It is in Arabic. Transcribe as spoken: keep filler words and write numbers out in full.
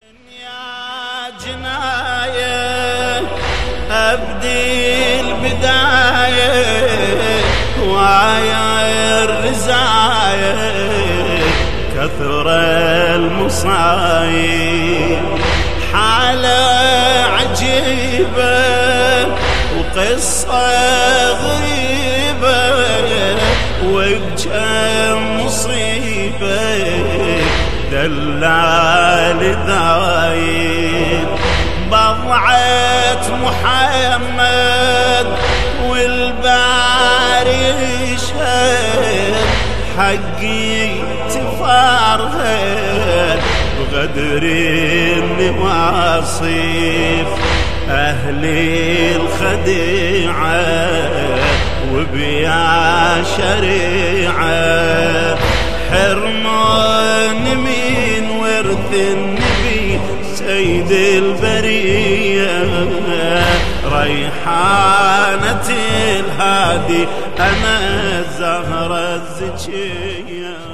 يا جناية أبدي البداية ويا الرزاية كثر المصايب حالة عجيبة وقصة غريبة وبكم مصيبة دلال ذايب بضعة محمد والباري يشهد حقي تفارهد بغدر النواصيف أهلي الخديعة وبيا شريعة حرمان من ورث النبي سيد البرية ريحانة الهادي أنا الزهرة الزكية.